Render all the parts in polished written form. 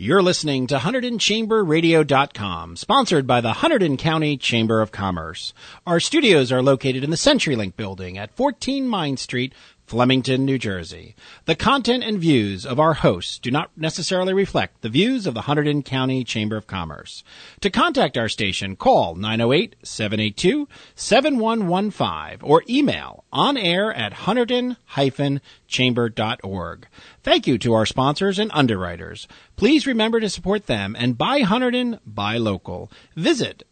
You're listening to HunterdonChamberRadio.com, sponsored by the Hunterdon County Chamber of Commerce. Our studios are located in the CenturyLink building at 14 Mine Street, Flemington, New Jersey. The content and views of our hosts do not necessarily reflect the views of the Hunterdon County Chamber of Commerce. To contact our station, call 908-782-7115 or email onair@hunterdon-chamber.org. Thank you to our sponsors and underwriters. Please remember to support them and buy Hunterdon, buy local. Visit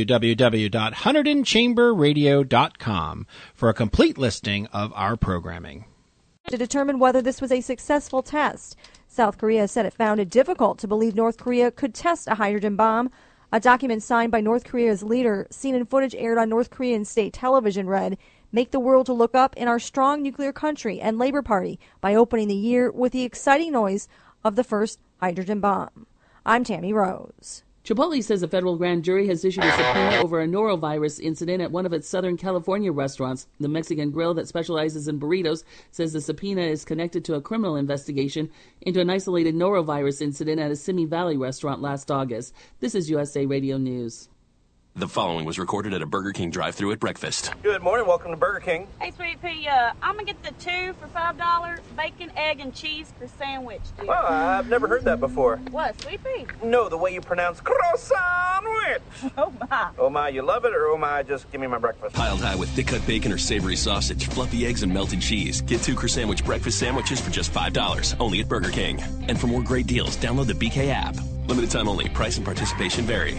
www.HunterdonChamberRadio.com for a complete listing of our programming. To determine whether this was a successful test, South Korea said it found it difficult to believe North Korea could test a hydrogen bomb. A document signed by North Korea's leader, seen in footage aired on North Korean state television, read, "Make the world to look up in our strong nuclear country and Labor Party by opening the year with the exciting noise of the first hydrogen bomb." I'm Tammy Rose. Chipotle says a federal grand jury has issued a subpoena over a norovirus incident at one of its Southern California restaurants. The Mexican grill that specializes in burritos says the subpoena is connected to a criminal investigation into an isolated norovirus incident at a Simi Valley restaurant last August. This is USA Radio News. The following was recorded at a Burger King drive-thru at breakfast. Good morning. Welcome to Burger King. Hey, Sweet Pea, I'm going to get the 2 for $5 bacon, egg, and cheese for sandwich, dude. Well, I've never heard that before. What, Sweet Pea? No, the way you pronounce croissant. Oh, my. Oh, my, you love it, or oh, my, just give me my breakfast. Piled high with thick-cut bacon or savory sausage, fluffy eggs, and melted cheese. Get 2 Croissant breakfast sandwiches for just $5, only at Burger King. And for more great deals, download the BK app. Limited time only. Price and participation vary.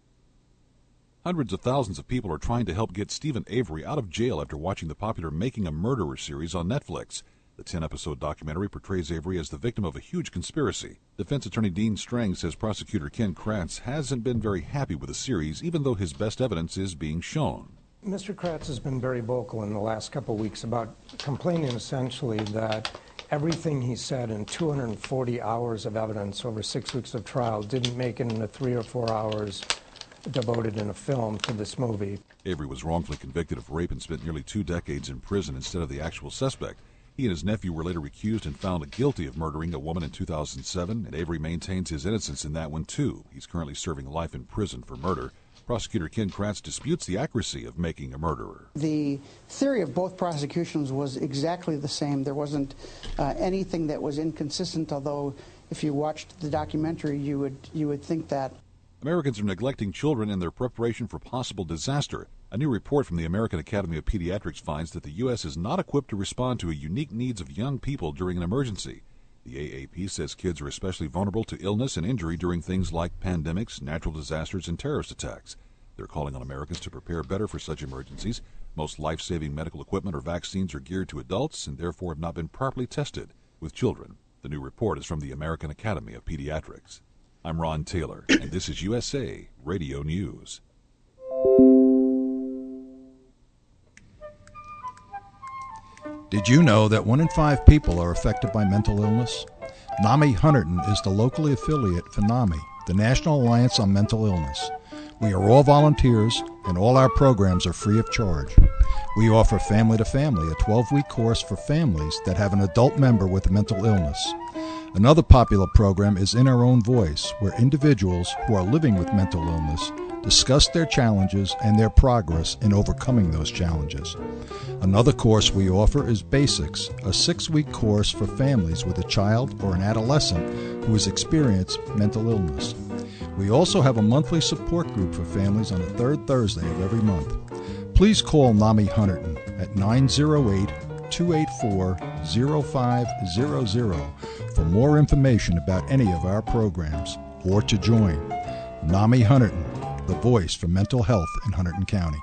Hundreds of thousands of people are trying to help get Stephen Avery out of jail after watching the popular Making a Murderer series on Netflix. The 10-episode documentary portrays Avery as the victim of a huge conspiracy. Defense attorney Dean Strang says prosecutor Ken Kratz hasn't been very happy with the series, even though his best evidence is being shown. Mr. Kratz has been very vocal in the last couple of weeks about complaining essentially that everything he said in 240 hours of evidence over 6 weeks of trial didn't make it into 3 or 4 hours devoted in a film to this movie. Avery was wrongfully convicted of rape and spent nearly 2 decades in prison instead of the actual suspect. He and his nephew were later recused and found guilty of murdering a woman in 2007, and Avery maintains his innocence in that one, too. He's currently serving life in prison for murder. Prosecutor Ken Kratz disputes the accuracy of Making a Murderer. The theory of both prosecutions was exactly the same. There wasn't anything that was inconsistent, although if you watched the documentary, you would think that. Americans are neglecting children in their preparation for possible disaster. A new report from the American Academy of Pediatrics finds that the U.S. is not equipped to respond to the unique needs of young people during an emergency. The AAP says kids are especially vulnerable to illness and injury during things like pandemics, natural disasters, and terrorist attacks. They're calling on Americans to prepare better for such emergencies. Most life-saving medical equipment or vaccines are geared to adults and therefore have not been properly tested with children. The new report is from the American Academy of Pediatrics. I'm Ron Taylor, and this is USA Radio News. Did you know that 1 in 5 people are affected by mental illness? NAMI Hunterdon is the locally affiliate for NAMI, the National Alliance on Mental Illness. We are all volunteers, and all our programs are free of charge. We offer Family to Family, a 12-week course for families that have an adult member with a mental illness. Another popular program is In Our Own Voice, where individuals who are living with mental illness discuss their challenges and their progress in overcoming those challenges. Another course we offer is Basics, a 6-week course for families with a child or an adolescent who has experienced mental illness. We also have a monthly support group for families on the 3rd Thursday of every month. Please call NAMI Hunterdon at 908-284-0500 for more information about any of our programs or to join. NAMI Hunterdon, the voice for mental health in Hunterdon County.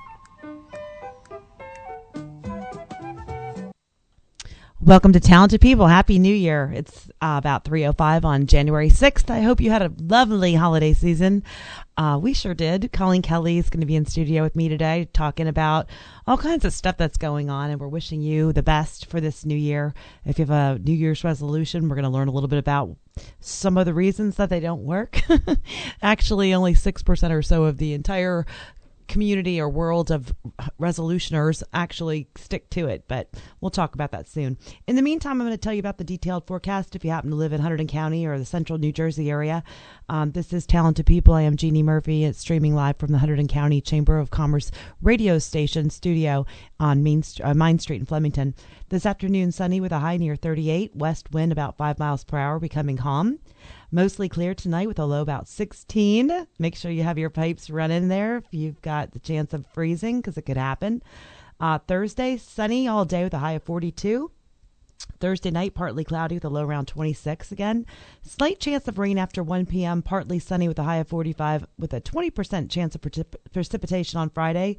Welcome to Talented People. Happy New Year. It's about 3:05 on January 6th. I hope you had a lovely holiday season. We sure did. Colleen Kelly is going to be in studio with me today talking about all kinds of stuff that's going on, and we're wishing you the best for this new year. If you have a New Year's resolution, we're going to learn a little bit about some of the reasons that they don't work. Actually, only 6% or so of the entire community or world of resolutioners actually stick to it, but we'll talk about that soon. In the meantime, I'm going to tell you about the detailed forecast if you happen to live in Hunterdon County or the central New Jersey area. This is Talented People. I am Jeannie Murphy. It's streaming live from the Hunterdon County Chamber of Commerce radio station studio on Main Street in Flemington. This afternoon, sunny with a high near 38, west wind about 5 miles per hour, becoming calm. Mostly clear tonight with a low about 16. Make sure you have your pipes running there if you've got the chance of freezing, because it could happen. Thursday, sunny all day with a high of 42. Thursday night, partly cloudy with a low around 26 again. Slight chance of rain after 1 p.m., partly sunny with a high of 45 with a 20% chance of precipitation on Friday.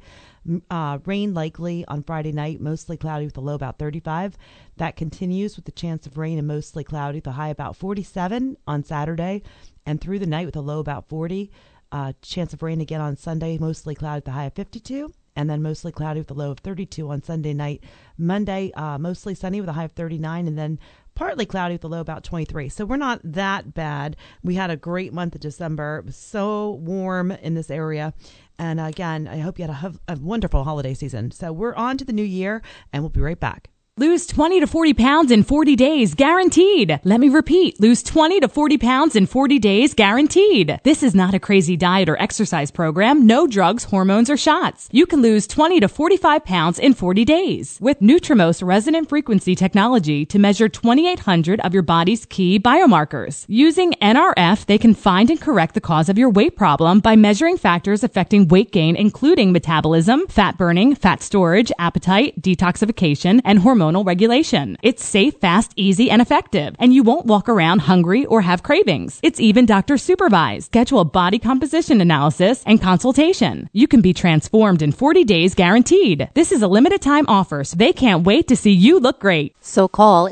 Rain likely on Friday night, mostly cloudy with a low about 35. That continues with the chance of rain and mostly cloudy with a high about 47 on Saturday, and through the night with a low about 40. Chance of rain again on Sunday, mostly cloudy with a high of 52. And then mostly cloudy with a low of 32 on Sunday night. Monday, mostly sunny with a high of 39, and then partly cloudy with a low about 23. So we're not that bad. We had a great month of December. It was so warm in this area. And again, I hope you had a wonderful holiday season. So we're on to the new year, and we'll be right back. Lose 20 to 40 pounds in 40 days, guaranteed. Let me repeat, lose 20 to 40 pounds in 40 days, guaranteed. This is not a crazy diet or exercise program. No drugs, hormones, or shots. You can lose 20 to 45 pounds in 40 days with Nutrimos resonant frequency technology to measure 2,800 of your body's key biomarkers. Using NRF, they can find and correct the cause of your weight problem by measuring factors affecting weight gain, including metabolism, fat burning, fat storage, appetite, detoxification, and hormonal regulation. It's safe, fast, easy, and effective, and you won't walk around hungry or have cravings. It's even doctor supervised. Schedule a body composition analysis and consultation. You can be transformed in 40 days guaranteed. This is a limited time offer, so they can't wait to see you look great. So call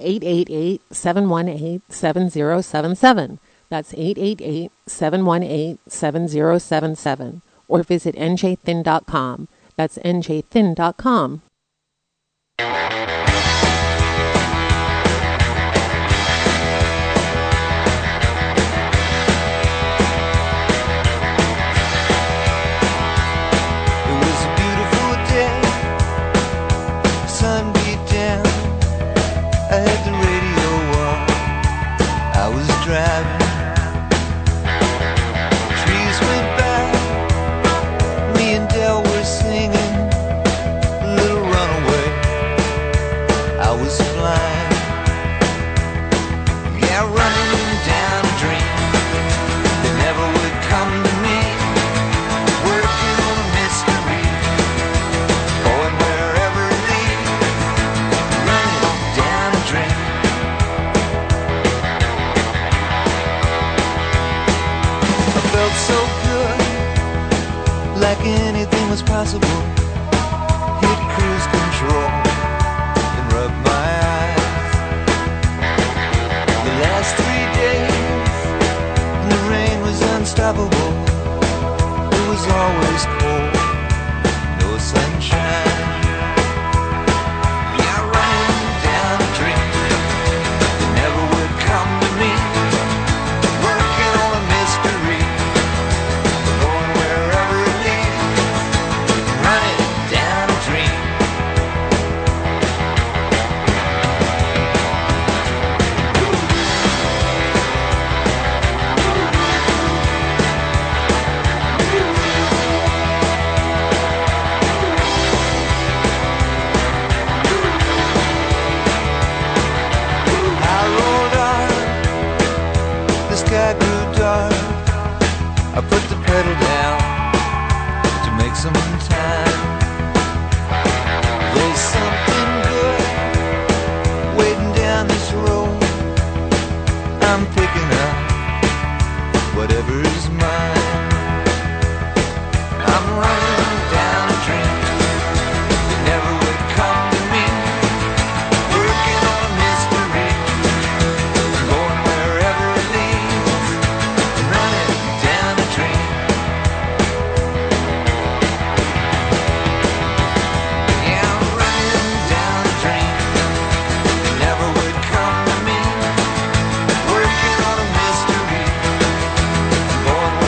888-718-7077. That's 888-718-7077. Or visit njthin.com. That's njthin.com. Anything was possible. Hit cruise control and rub my eyes. The last 3 days, the rain was unstoppable. It was always cold, no sunshine. Yeah, running down a dream that never would come to me. Working on a mystery, going wherever it leads. Running down a dream. I rolled on, the sky grew dark. I put the pedal down to make some time. There's something good waiting down this road. I'm picking up whatever's mine. I'm running down a dream that never would come to me. Working on a mystery, going wherever it leads. Running down a dream. Yeah, I'm running down a dream that never would come to me. Working on a mystery, going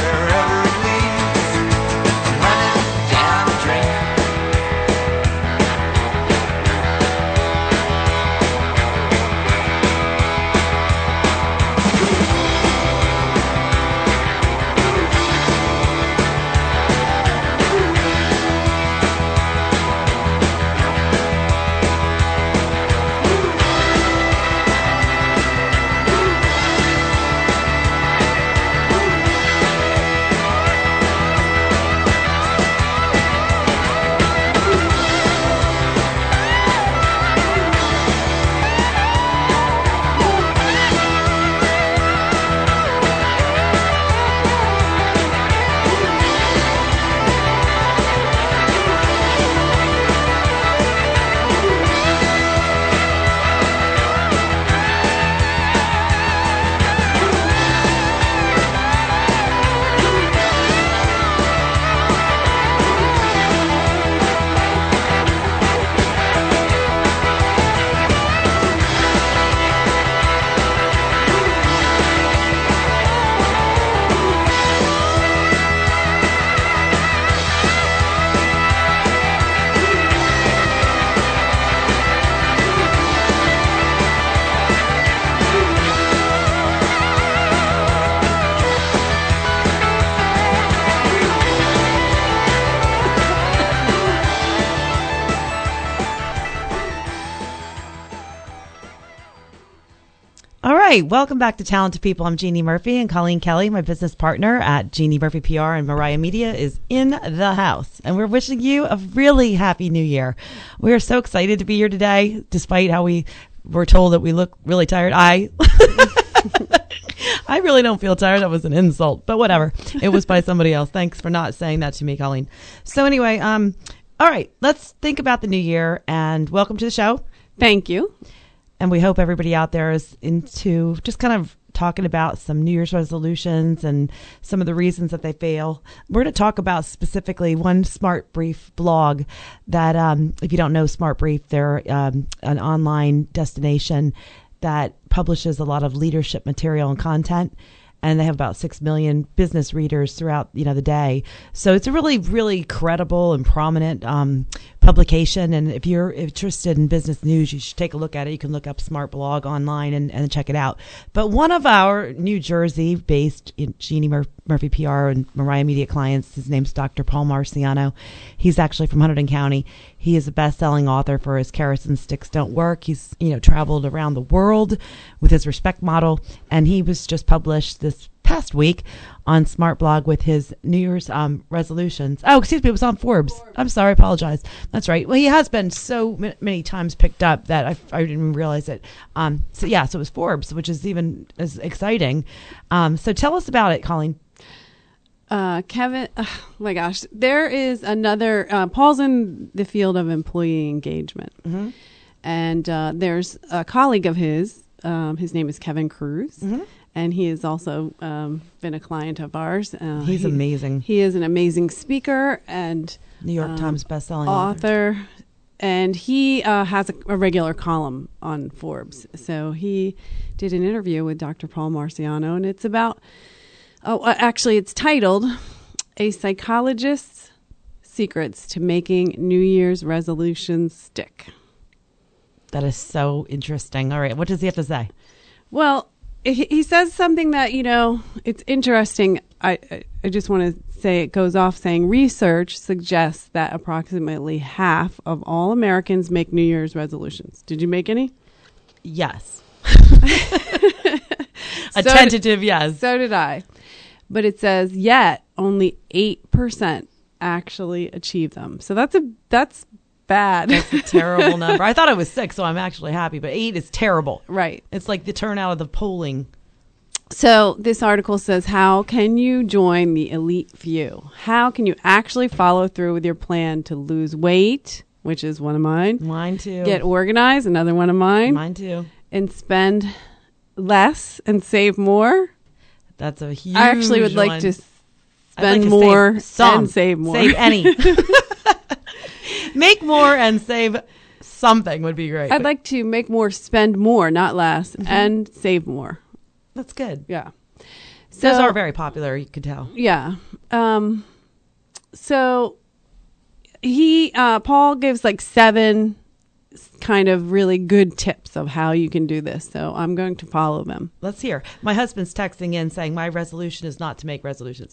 Hey, welcome back to Talented People. I'm Jeannie Murphy, and Colleen Kelly, my business partner at Jeannie Murphy PR and Mariah Media, is in the house. And we're wishing you a really happy new year. We are so excited to be here today, despite how we were told that we look really tired. I really don't feel tired. That was an insult, but whatever. It was by somebody else. Thanks for not saying that to me, Colleen. So anyway, all right, let's think about the new year, and welcome to the show. Thank you. And we hope everybody out there is into just kind of talking about some New Year's resolutions and some of the reasons that they fail. We're going to talk about specifically one Smart Brief blog that, if you don't know Smart Brief, they're an online destination that publishes a lot of leadership material and content. And they have about 6 million business readers throughout, the day. So it's a really, really credible and prominent publication. And if you're interested in business news, you should take a look at it. You can look up Smart Blog online and check it out. But one of our New Jersey-based Jeannie Murphy PR and Mariah Media clients, his name's Dr. Paul Marciano. He's actually from Hunterdon County. He is a best-selling author for his Kerosene Sticks Don't Work. He's, traveled around the world with his Respect model, and he was just published this past week on Smart Blog with his New Year's resolutions. Oh, excuse me, it was on Forbes. I'm sorry, I apologize. That's right. Well, he has been so many times picked up that I didn't even realize it. So it was Forbes, which is even as exciting. So tell us about it, Colleen. Kevin, oh my gosh, there is another, Paul's in the field of employee engagement. Mm-hmm. And there's a colleague of his name is Kevin Cruz. Mm-hmm. And he has also been a client of ours. He's amazing. He is an amazing speaker and New York Times bestselling author. And he has a regular column on Forbes. So he did an interview with Dr. Paul Marciano, and it's about, it's titled A Psychologist's Secrets to Making New Year's Resolutions Stick. That is so interesting. All right. What does he have to say? Well, he says something that, it's interesting. I just want to say it goes off saying research suggests that approximately half of all Americans make New Year's resolutions. Did you make any? Yes. A tentative yes. So did I. But it says, yet only 8% actually achieve them. So that's bad. That's a terrible number. I thought it was 6, so I'm actually happy, but 8 is terrible. Right. It's like the turnout of the polling. So this article says, how can you join the elite few? How can you actually follow through with your plan to lose weight, which is one of mine. Mine too. Get organized, another one of mine. Mine too. And spend less and save more. That's a huge I actually would one. like to spend more and save more. Save any. Make more and save something would be great. I'd like to make more, spend more, not less, and save more. That's good. Yeah. So, those are very popular, you could tell. Yeah. So Paul gives like 7 kind of really good tips of how you can do this. So I'm going to follow them. Let's hear. My husband's texting in saying my resolution is not to make resolutions.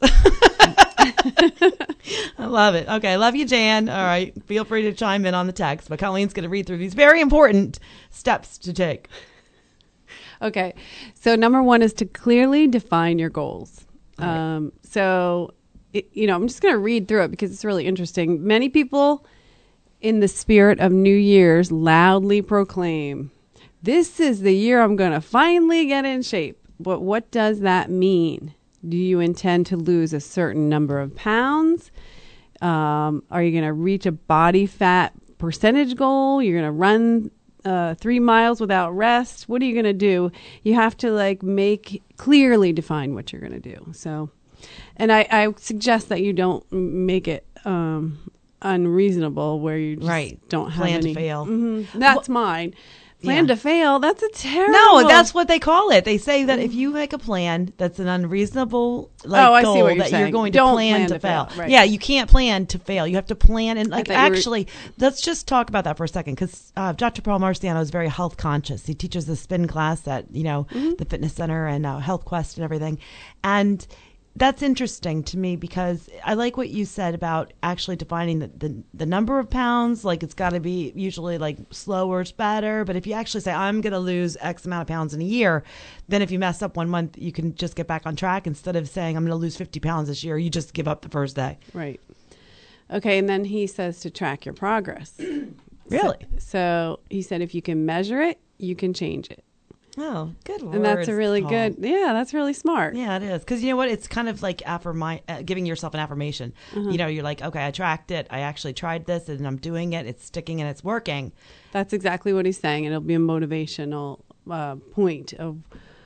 I love it. Okay. Love you, Jan. All right. Feel free to chime in on the text, but Colleen's going to read through these very important steps to take. Okay. So number 1 is to clearly define your goals. Right. I'm just going to read through it because it's really interesting. Many people in the spirit of New Year's loudly proclaim, this is the year I'm going to finally get in shape. But what does that mean? Do you intend to lose a certain number of pounds? Are you going to reach a body fat percentage goal? You're going to run 3 miles without rest? What are you going to do? You have to clearly define what you're going to do. So, and I suggest that you don't make it unreasonable where you just don't have plan any. To fail. Mm-hmm. That's mine. Plan to fail. That's a terrible. No, that's what they call it. They say that if you make a plan that's an unreasonable goal, I see what you're that saying. You're going to Don't plan to fail. Right. Yeah, you can't plan to fail. You have to plan. And actually, let's just talk about that for a second because Dr. Paul Marciano is very health conscious. He teaches the spin class at the Fitness Center and Health Quest and everything. And That's interesting to me because I like what you said about actually defining the number of pounds. Like it's got to be usually like slower is better. But if you actually say, I'm going to lose X amount of pounds in a year, then if you mess up 1 month, you can just get back on track instead of saying, I'm going to lose 50 pounds this year. You just give up the first day. Right. Okay. And then he says to track your progress. Really? So he said, if you can measure it, you can change it. Oh, good words, And that's a really Paul. good, that's really smart. Yeah, it is. Because you know what? It's kind of like giving yourself an affirmation. You know, you're like, okay, I tracked it. I actually tried this and I'm doing it. It's sticking and it's working. That's exactly what he's saying. It'll be a motivational point of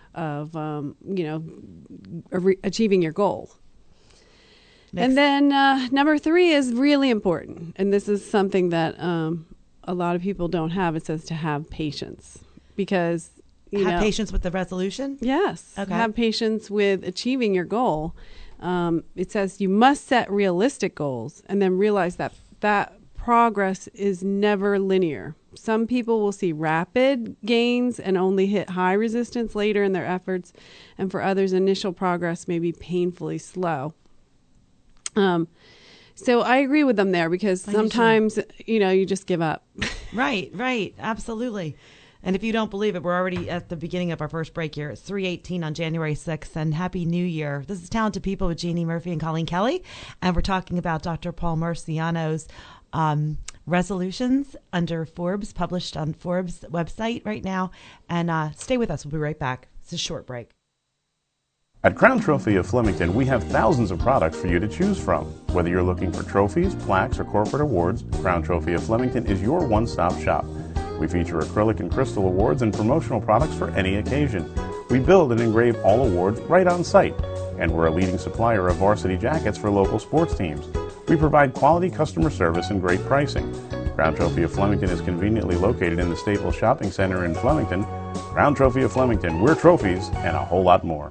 achieving your goal. And then number 3 is really important. And this is something that a lot of people don't have. It says to have patience because have patience with the resolution? Yes. Okay. Have patience with achieving your goal. It says you must set realistic goals and then realize that progress is never linear. Some people will see rapid gains and only hit high resistance later in their efforts. And for others, initial progress may be painfully slow. So I agree with them there because sometimes, you just give up. Right. Absolutely. And if you don't believe it, we're already at the beginning of our first break here. It's 3:18 on January 6th, and Happy New Year. This is Talented People with Jeannie Murphy and Colleen Kelly, and we're talking about Dr. Paul Marciano's resolutions under Forbes, published on Forbes website right now. And stay with us. We'll be right back. It's a short break. At Crown Trophy of Flemington, we have thousands of products for you to choose from. Whether you're looking for trophies, plaques, or corporate awards, Crown Trophy of Flemington is your one-stop shop. We feature acrylic and crystal awards and promotional products for any occasion. We build and engrave all awards right on site, and we're a leading supplier of varsity jackets for local sports teams. We provide quality customer service and great pricing. Crown Trophy of Flemington is conveniently located in the Staples Shopping Center in Flemington. Crown Trophy of Flemington, we're trophies and a whole lot more.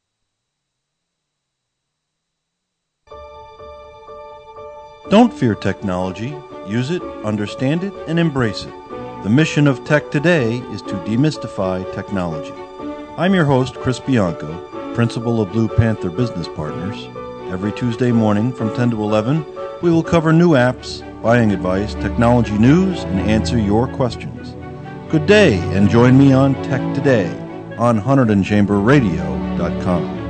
Don't fear technology. Use it, understand it, and embrace it. The mission of Tech Today is to demystify technology. I'm your host, Chris Bianco, principal of Blue Panther Business Partners. Every Tuesday morning from 10 to 11, we will cover new apps, buying advice, technology news, and answer your questions. Good day, and join me on Tech Today on HunterdonChamberRadio.com.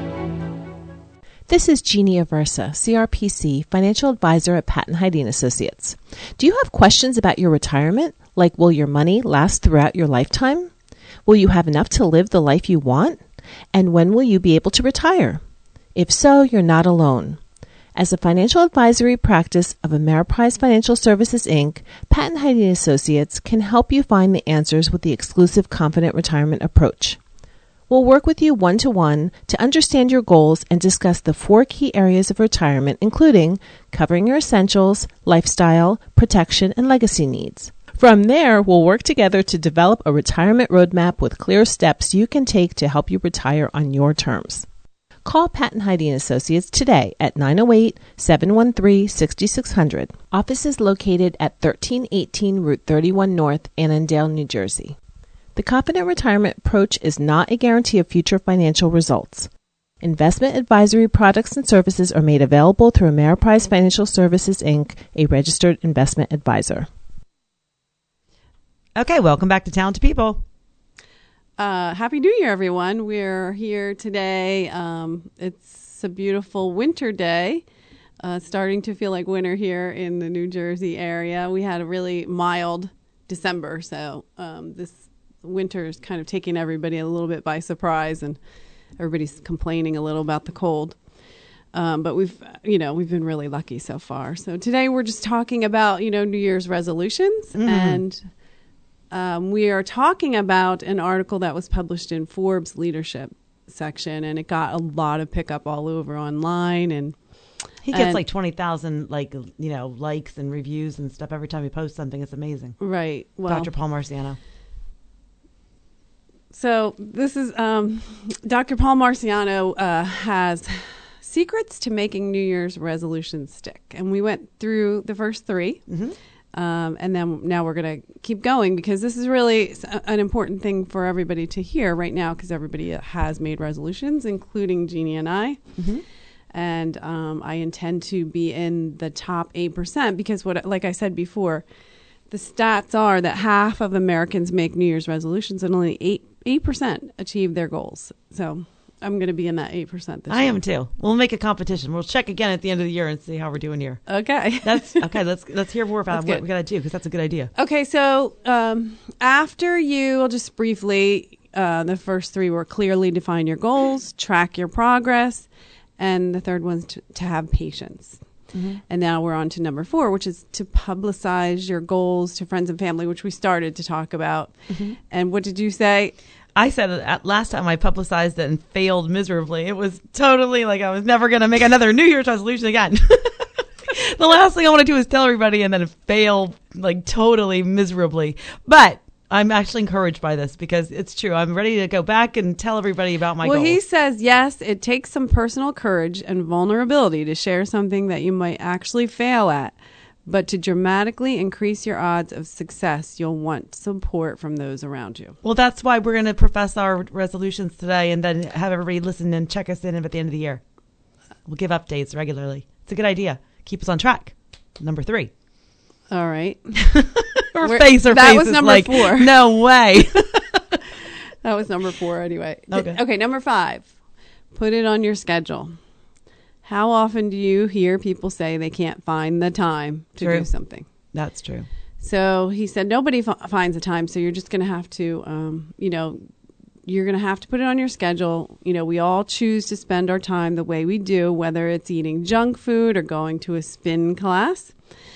This is Jeannie Aversa, CRPC, Financial Advisor at Patton Hyde & Associates. Do you have questions about your retirement? Like, will your money last throughout your lifetime? Will you have enough to live the life you want? And when will you be able to retire? If so, you're not alone. As a financial advisory practice of Ameriprise Financial Services, Inc., Patton Hyde & Associates can help you find the answers with the exclusive Confident Retirement approach. We'll work with you one-to-one to understand your goals and discuss the 4 key areas of retirement, including covering your essentials, lifestyle, protection, and legacy needs. From there, we'll work together to develop a retirement roadmap with clear steps you can take to help you retire on your terms. Call Patton Hyde & Associates today at 908-713-6600. Office is located at 1318 Route 31 North, Annandale, New Jersey. The Confident Retirement approach is not a guarantee of future financial results. Investment advisory products and services are made available through Ameriprise Financial Services, Inc., a registered investment advisor. Okay, welcome back to Talented People. Happy New Year, everyone. We're here today. It's a beautiful winter day. Starting to feel like winter here in the New Jersey area. We had a really mild December, so this winter is kind of taking everybody a little bit by surprise, and everybody's complaining a little about the cold. But we've been really lucky so far. So today we're just talking about, New Year's resolutions, and we are talking about an article that was published in Forbes leadership section, and it got a lot of pickup all over online, and he gets like 20,000 likes and reviews and stuff every time he posts something. It's amazing. Right. Well, Dr. Paul Marciano. So this is Dr. Paul Marciano has secrets to making New Year's resolutions stick. And we went through the first 3. And then now we're going to keep going because this is really an important thing for everybody to hear right now because everybody has made resolutions, including Jeannie and I. Mm-hmm. And I intend to be in the top 8% because, like I said before, the stats are that half of Americans make New Year's resolutions and only 8% achieve their goals. So I'm going to be in that 8% this year. I am too. We'll make a competition. We'll check again at the end of the year and see how we're doing here. Okay. That's okay. Let's hear more about what we got to do because that's a good idea. Okay. So after I'll just briefly, the first 3 were clearly define your goals, track your progress, and the third one's to have patience. Mm-hmm. And now we're on to number 4, which is to publicize your goals to friends and family, which we started to talk about. Mm-hmm. And what did you say? I said that last time I publicized it and failed miserably. It was totally like I was never going to make another New Year's resolution again. The last thing I want to do is tell everybody and then fail like totally miserably. But I'm actually encouraged by this because it's true. I'm ready to go back and tell everybody about my goals. Well, he says, yes, it takes some personal courage and vulnerability to share something that you might actually fail at. But to dramatically increase your odds of success, you'll want support from those around you. Well, that's why we're going to profess our resolutions today and then have everybody listen and check us in at the end of the year. We'll give updates regularly. It's a good idea. Keep us on track. Number 3. All right. Her face that was is number like, 4. No way. That was number 4 anyway. Okay, number 5. Put it on your schedule. How often do you hear people say they can't find the time to do something? That's true. So he said nobody finds the time, so you're just going to have to, you're going to have to put it on your schedule. You know, we all choose to spend our time the way we do, whether it's eating junk food or going to a spin class.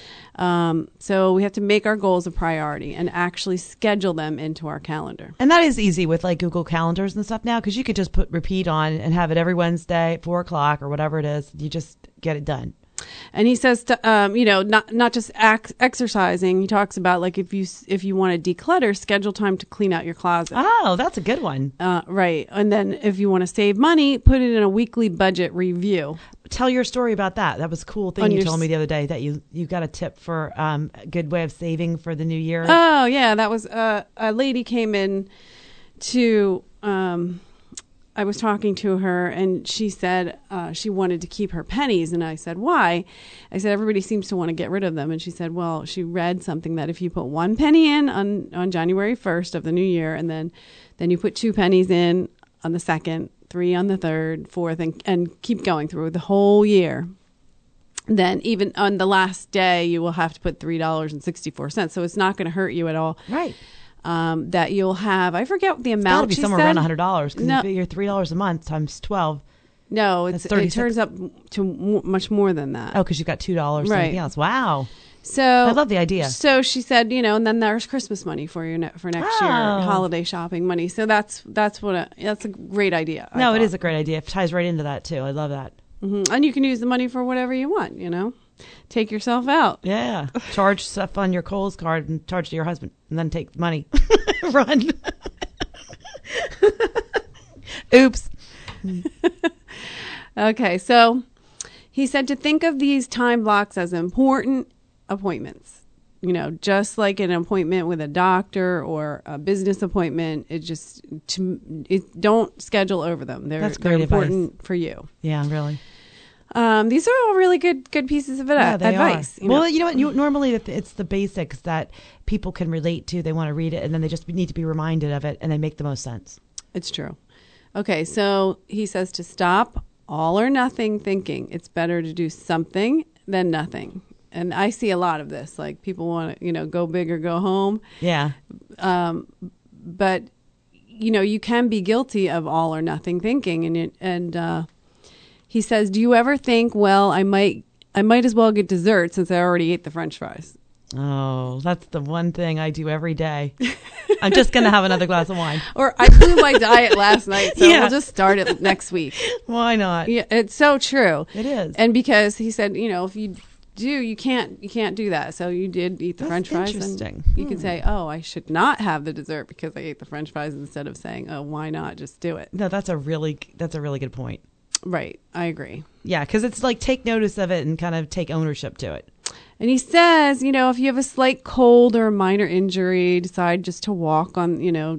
So we have to make our goals a priority and actually schedule them into our calendar. And that is easy with like Google Calendars and stuff now because you could just put repeat on and have it every Wednesday at 4:00 or whatever it is. You just get it done. And he says, not just exercising. He talks about like if you want to declutter, schedule time to clean out your closet. Oh, that's a good one. Right. And then if you want to save money, put it in a weekly budget review. Tell your story about that. That was a cool thing you told me the other day that you got a tip for a good way of saving for the new year. Oh, yeah. That was a lady came in to I was talking to her and she said she wanted to keep her pennies. And I said, why? I said, everybody seems to want to get rid of them. And she said, well, she read something that if you put 1 penny in on January 1st of the new year, and then you put 2 pennies in on the 2nd, 3 on the 3rd, 4th, and keep going through the whole year. Then even on the last day, you will have to put $3.64. So it's not going to hurt you at all. Right. That you'll have, I forget the amount. It's got to be somewhere around $100 because you're $3 a month times 12. No, it turns up to much more than that. Oh, because you got $2 right. Anything else. Wow. So I love the idea. So she said, and then there's Christmas money for you for next year, holiday shopping money. So that's a great idea. It is a great idea. It ties right into that too. I love that. Mm-hmm. And you can use the money for whatever you want. Take yourself out. Yeah. Charge stuff on your Kohl's card and charge to your husband, and then take the money. Run. Oops. Okay, so he said to think of these time blocks as important appointments. Just like an appointment with a doctor or a business appointment, don't schedule over them. They're important for you. Yeah, really. These are all really good pieces of advice. Well, you know what? Normally it's the basics that people can relate to. They want to read it, and then they just need to be reminded of it, and they make the most sense. It's true. Okay, so he says to stop all or nothing thinking. It's better to do something than nothing. And I see a lot of this. Like people want to, go big or go home. Yeah. But you can be guilty of all or nothing thinking, and he says, do you ever think, well, I might as well get dessert since I already ate the French fries? Oh, that's the one thing I do every day. I'm just going to have another glass of wine. Or I blew my diet last night, so we'll just start it next week. Why not? Yeah, it's so true. It is. And because he said, if you do, you can't do that. So you did eat the French fries. Interesting. And you can say, oh, I should not have the dessert because I ate the French fries, instead of saying, oh, why not just do it? No, that's a really good point. Right. I agree. Yeah, because it's like take notice of it and kind of take ownership to it. And he says, if you have a slight cold or a minor injury, decide just to walk on,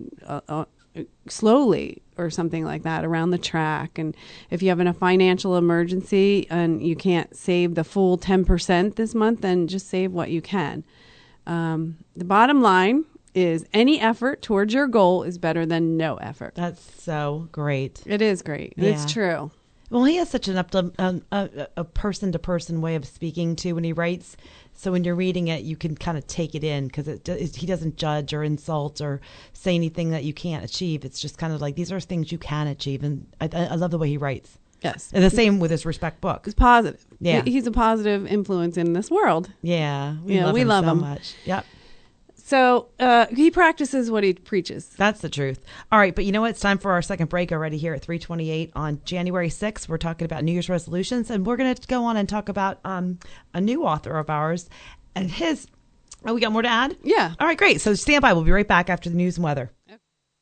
slowly or something like that around the track. And if you have a financial emergency and you can't save the full 10% this month, then just save what you can. The bottom line is any effort towards your goal is better than no effort. That's so great. It is great. Yeah. It's true. Well, he has such a person-to-person way of speaking, too, when he writes. So when you're reading it, you can kind of take it in because he doesn't judge or insult or say anything that you can't achieve. It's just kind of like, these are things you can achieve. And I love the way he writes. Yes. And the same with his Respect book. It's positive. Yeah. He's a positive influence in this world. Yeah. We love him so much. Yep. So he practices what he preaches. That's the truth. All right, but you know what? It's time for our second break already here at 3:28 on January 6th. We're talking about New Year's resolutions, and we're going to go on and talk about a new author of ours and his. Oh, we got more to add? Yeah. All right, great. So stand by. We'll be right back after the news and weather. Okay.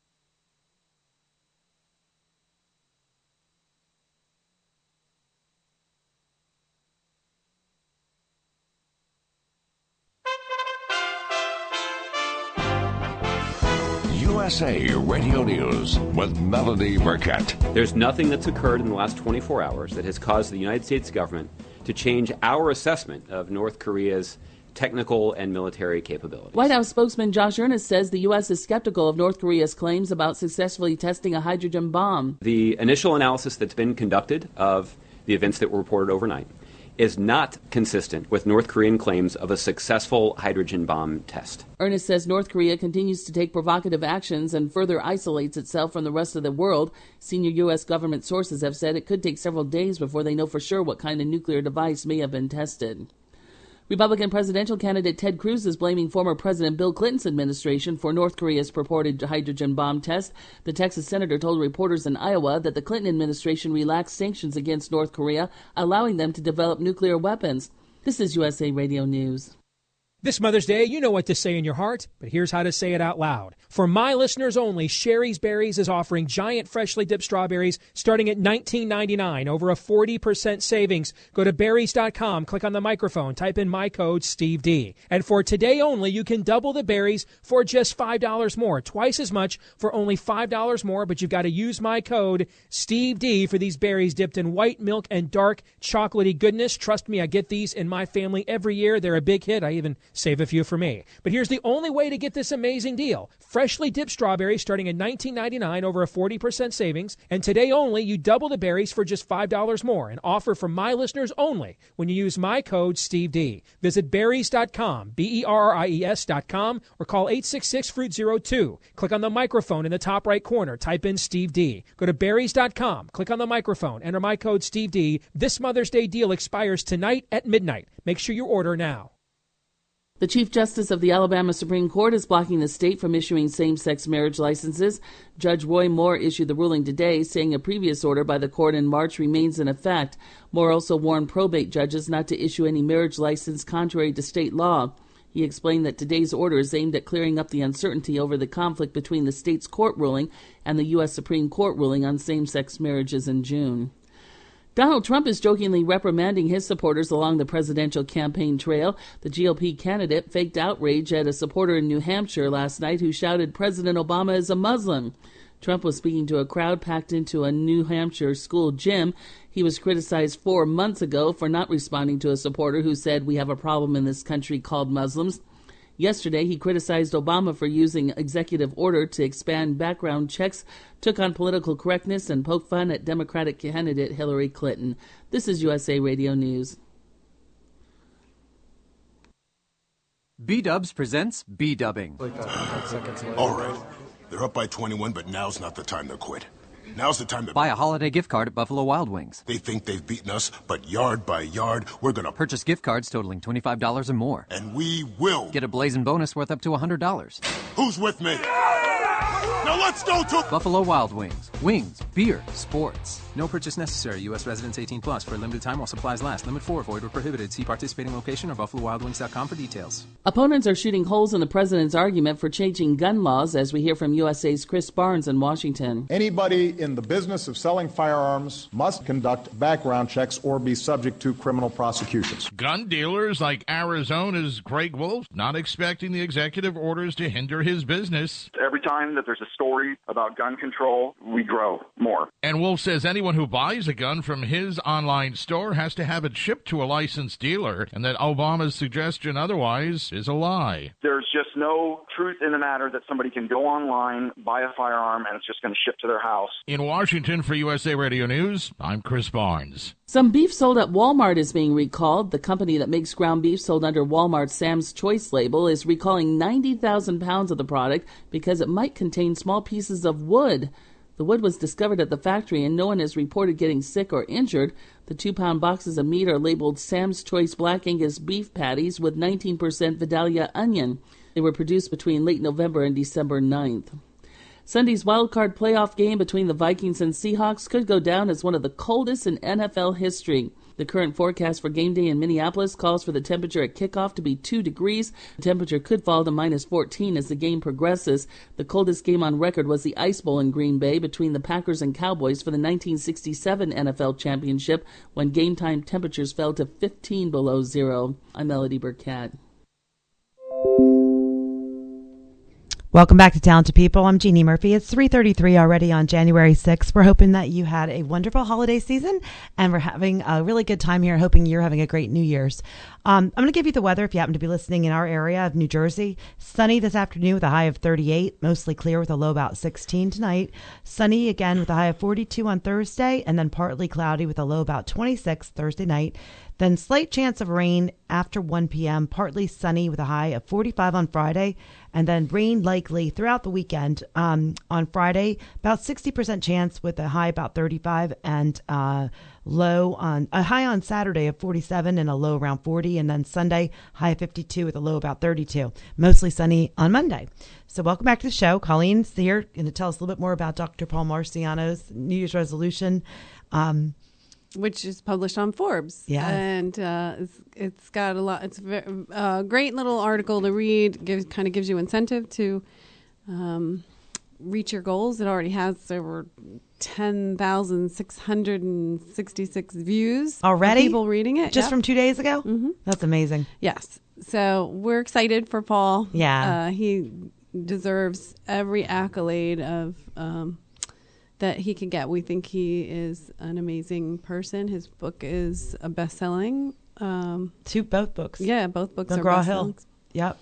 USA Radio News with Melody Burkett. There's nothing that's occurred in the last 24 hours that has caused the United States government to change our assessment of North Korea's technical and military capabilities. White House spokesman Josh Earnest says the U.S. is skeptical of North Korea's claims about successfully testing a hydrogen bomb. The initial analysis that's been conducted of the events that were reported overnight is not consistent with North Korean claims of a successful hydrogen bomb test. Earnest says North Korea continues to take provocative actions and further isolates itself from the rest of the world. Senior U.S. government sources have said it could take several days before they know for sure what kind of nuclear device may have been tested. Republican presidential candidate Ted Cruz is blaming former President Bill Clinton's administration for North Korea's purported hydrogen bomb test. The Texas senator told reporters in Iowa that the Clinton administration relaxed sanctions against North Korea, allowing them to develop nuclear weapons. This is USA Radio News. This Mother's Day, you know what to say in your heart, but here's how to say it out loud. For my listeners only, Sherry's Berries is offering giant freshly dipped strawberries starting at $19.99, over a 40% savings. Go to berries.com, click on the microphone, type in my code, Steve D. And for today only, you can double the berries for just $5 more, twice as much for only $5 more, but you've got to use my code, Steve D, for these berries dipped in white milk and dark chocolatey goodness. Trust me, I get these in my family every year. They're a big hit. I even save a few for me. But here's the only way to get this amazing deal. Freshly dipped strawberries starting at $19.99, over a 40% savings. And today only, you double the berries for just $5 more. An offer for my listeners only when you use my code SteveD. Visit berries.com, BERRIES.com, or call 866-FRUIT-02. Click on the microphone in the top right corner. Type in Steve D. Go to berries.com, click on the microphone, enter my code SteveD. This Mother's Day deal expires tonight at midnight. Make sure you order now. The Chief Justice of the Alabama Supreme Court is blocking the state from issuing same-sex marriage licenses. Judge Roy Moore issued the ruling today, saying a previous order by the court in March remains in effect. Moore also warned probate judges not to issue any marriage license contrary to state law. He explained that today's order is aimed at clearing up the uncertainty over the conflict between the state's court ruling and the U.S. Supreme Court ruling on same-sex marriages in June. Donald Trump is jokingly reprimanding his supporters along the presidential campaign trail. The GOP candidate faked outrage at a supporter in New Hampshire last night who shouted President Obama is a Muslim. Trump was speaking to a crowd packed into a New Hampshire school gym. He was criticized 4 months ago for not responding to a supporter who said we have a problem in this country called Muslims. Yesterday, he criticized Obama for using executive order to expand background checks, took on political correctness, and poked fun at Democratic candidate Hillary Clinton. This is USA Radio News. B-Dubs presents B-Dubbing. All right. They're up by 21, but now's not the time to quit. Now's the time to buy a holiday gift card at Buffalo Wild Wings. They think they've beaten us, but yard by yard, we're going to purchase gift cards totaling $25 or more. And we will get a blazing bonus worth up to $100. Who's with me? Now let's go to Buffalo Wild Wings. Wings, beer, sports. No purchase necessary. U.S. residents 18 plus for a limited time while supplies last. Limit 4. Void or prohibited. See participating location or buffalowildwings.com for details. Opponents are shooting holes in the president's argument for changing gun laws, as we hear from USA's Chris Barnes in Washington. Anybody in the business of selling firearms must conduct background checks or be subject to criminal prosecutions. Gun dealers like Arizona's Greg Wolf not expecting the executive orders to hinder his business. Every time that there's a story about gun control, we grow more. And Wolf says anyone who buys a gun from his online store has to have it shipped to a licensed dealer, and that Obama's suggestion otherwise is a lie. There's just no truth in the matter that somebody can go online, buy a firearm, and it's just going to ship to their house. In Washington for USA Radio News, I'm Chris Barnes. Some beef sold at Walmart is being recalled. The company that makes ground beef sold under Walmart's Sam's Choice label is recalling 90,000 pounds of the product because it might contain small pieces of wood. The wood was discovered at the factory and no one has reported getting sick or injured. The 2-pound boxes of meat are labeled Sam's Choice Black Angus beef patties with 19% Vidalia onion. They were produced between late November and December 9th. Sunday's wildcard playoff game between the Vikings and Seahawks could go down as one of the coldest in NFL history. The current forecast for game day in Minneapolis calls for the temperature at kickoff to be 2 degrees. The temperature could fall to minus 14 as the game progresses. The coldest game on record was the Ice Bowl in Green Bay between the Packers and Cowboys for the 1967 NFL Championship, when game time temperatures fell to 15 below zero. I'm Melody Burkett. Welcome back to Talented People. I'm Jeannie Murphy. It's 3:33 already on January 6th. We're hoping that you had a wonderful holiday season, and we're having a really good time here, hoping you're having a great New Year's. I'm going to give you the weather if you happen to be listening in our area of New Jersey. Sunny this afternoon with a high of 38, mostly clear with a low about 16 tonight. Sunny again with a high of 42 on Thursday, and then partly cloudy with a low about 26 Thursday night. Then slight chance of rain after 1 p.m., partly sunny with a high of 45 on Friday, and then rain likely throughout the weekend. On Friday, about 60% chance with a high about 35, and low on a high on Saturday of 47 and a low around 40, and then Sunday high of 52 with a low about 32. Mostly sunny on Monday. So welcome back to the show. Colleen's here going to tell us a little bit more about Dr. Paul Marciano's New Year's resolution. Which is published on Forbes. Yeah. And it's got a lot. It's a great little article to read. Kind of gives you incentive to reach your goals. It already has over 10,666 views. Already? People reading it. Just from 2 days ago? Mm-hmm. That's amazing. Yes. So we're excited for Paul. Yeah. He deserves every accolade of that he can get. We think he is an amazing person. His book is a best-selling. Both books. Yeah, both books are McGraw-Hill. Yep.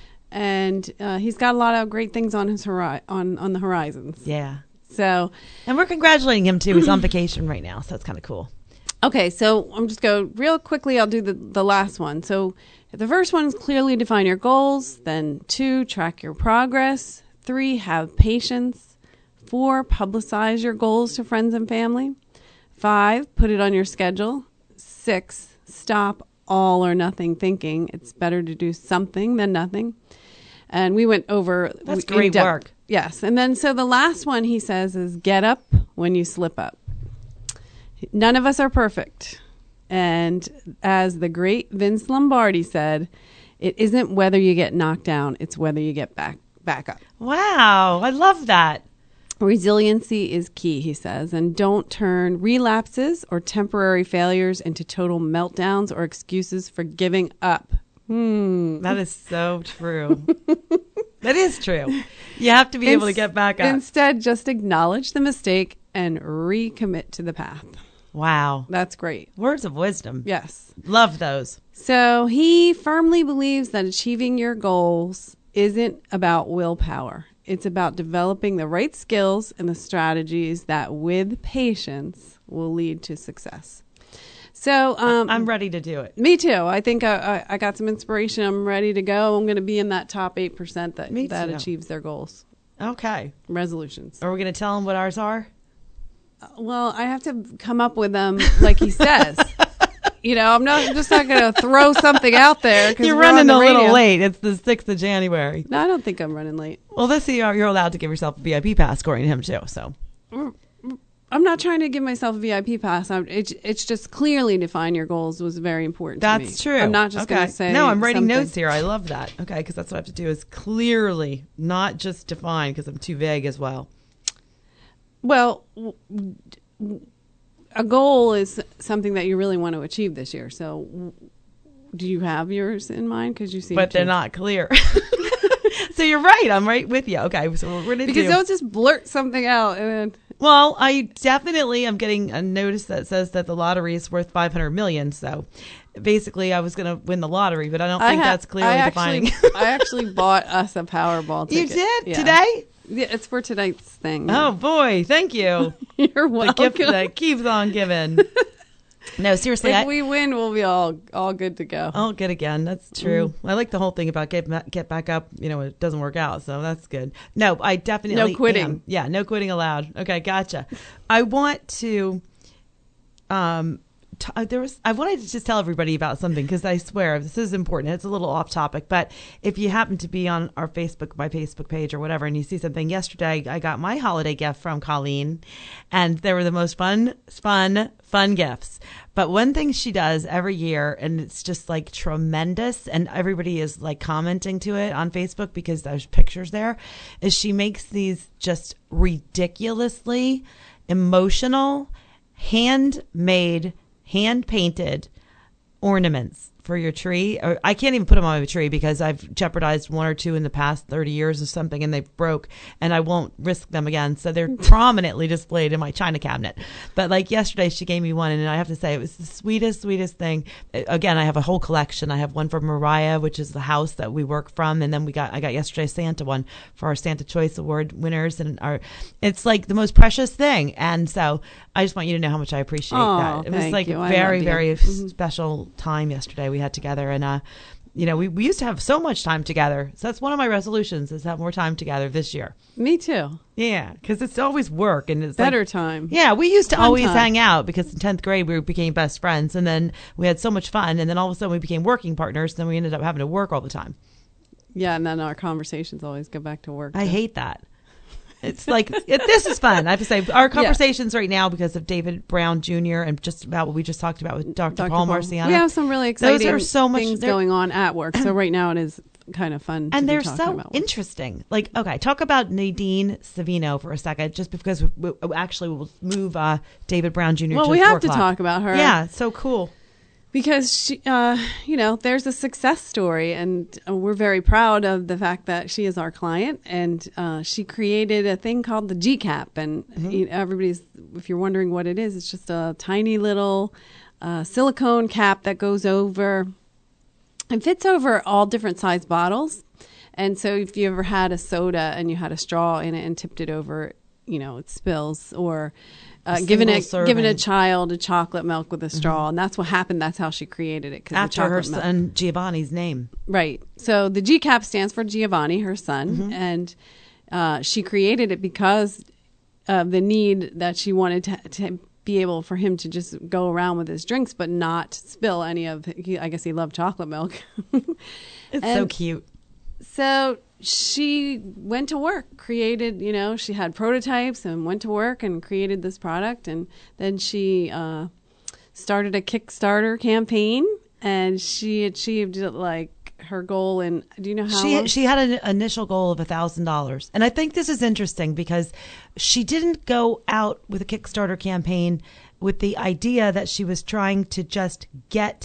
And he's got a lot of great things on his on the horizons. Yeah. So, and we're congratulating him too. He's on vacation right now, so it's kind of cool. Okay, so I'm just go real quickly. I'll do the last one. So the first one is clearly define your goals. Then 2, track your progress. 3, have patience. 4, publicize your goals to friends and family. 5, put it on your schedule. 6, stop all or nothing thinking. It's better to do something than nothing. And we went over. That's great work. Yes. And then so the last one he says is get up when you slip up. None of us are perfect. And as the great Vince Lombardi said, it isn't whether you get knocked down, it's whether you get back up. Wow. I love that. Resiliency is key, he says, and don't turn relapses or temporary failures into total meltdowns or excuses for giving up. That is so true. That is true. You have to be able to get back up. Instead, just acknowledge the mistake and recommit to the path. Wow. That's great. Words of wisdom. Yes. Love those. So he firmly believes that achieving your goals isn't about willpower. It's about developing the right skills and the strategies that, with patience, will lead to success. So I'm ready to do it. Me too. I think I got some inspiration. I'm ready to go. I'm going to be in that top 8% that achieves their goals. Okay. Resolutions. Are we going to tell them what ours are? Well, I have to come up with them like he says. I'm just not going to throw something out there. You're running a little late. It's the 6th of January. No, I don't think I'm running late. Well, this year you're allowed to give yourself a VIP pass, according to him too. So I'm not trying to give myself a VIP pass. It's just clearly define your goals was very important to me. That's true. I'm not just going to say. No, I'm writing something. notes here. I love that. Okay, because that's what I have to do is clearly, not just define, because I'm too vague as well. Well, a goal is something that you really want to achieve this year. So, do you have yours in mind? Because you seem but they're not clear. So you're right. I'm right with you. Okay, so what we're gonna because don't just blurt something out and then. Well, I definitely am getting a notice that says that the lottery is worth $500 million. So basically, I was going to win the lottery, but I don't think that's clearly defining. I actually bought us a Powerball ticket. You did? Yeah. Today? Yeah, it's for tonight's thing. Oh, boy. Thank you. You're welcome. The gift that keeps on giving. No, seriously. If we win, we'll be all good to go. All good again. That's true. I like the whole thing about get back up. It doesn't work out, so that's good. No, I definitely no quitting. Am. Yeah, no quitting allowed. Okay, gotcha. I want to. I wanted to just tell everybody about something because I swear this is important. It's a little off topic, but if you happen to be on my Facebook page or whatever, and you see something yesterday, I got my holiday gift from Colleen, and they were the most fun gifts. But one thing she does every year, and it's just like tremendous, and everybody is like commenting to it on Facebook because there's pictures there, is she makes these just ridiculously emotional, handmade, hand-painted ornaments for your tree. I can't even put them on my tree because I've jeopardized one or two in the past 30 years or something, and they broke, and I won't risk them again. So they're prominently displayed in my china cabinet. But like yesterday, she gave me one, and I have to say it was the sweetest thing. Again, I have a whole collection. I have one from Mariah, which is the house that we work from, and then I got yesterday Santa one for our Santa Choice Award winners, and it's like the most precious thing. And so I just want you to know how much I appreciate that. It was like a very special time yesterday we had together, and we used to have so much time together. So that's one of my resolutions, is have more time together this year. Me too. Yeah, because it's always work, and it's better time. Yeah, we used to always hang out because in 10th grade we became best friends, and then we had so much fun, and then all of a sudden we became working partners, and then we ended up having to work all the time. Yeah, and then our conversations always go back to work. I hate that. It's like, this is fun. I have to say, our conversations right now, because of David Brown Jr. and just about what we just talked about with Dr. Paul Marciano. We have some really exciting things going on at work. So right now it is kind of fun. And they're so interesting. Like, okay, talk about Nadine Savino for a second, just because we actually will move David Brown Jr. Well, to we 4 have o'clock. to talk about her. Yeah, so cool. Because she, there's a success story, and we're very proud of the fact that she is our client, and she created a thing called the GCAP, and everybody's, if you're wondering what it is, it's just a tiny little silicone cap that goes over and fits over all different size bottles. And so if you ever had a soda and you had a straw in it and tipped it over, it spills, or giving a child a chocolate milk with a straw, and that's what happened. That's how she created it. After her son Giovanni's name, right? So the GCAP stands for Giovanni, her son, and she created it because of the need that she wanted to be able for him to just go around with his drinks, but not spill any of. I guess he loved chocolate milk. It's so cute. So she went to work, created, she had prototypes and went to work and created this product. And then she started a Kickstarter campaign, and she achieved her goal in, do you know how she had an initial goal of $1,000. And I think this is interesting because she didn't go out with a Kickstarter campaign with the idea that she was trying to just get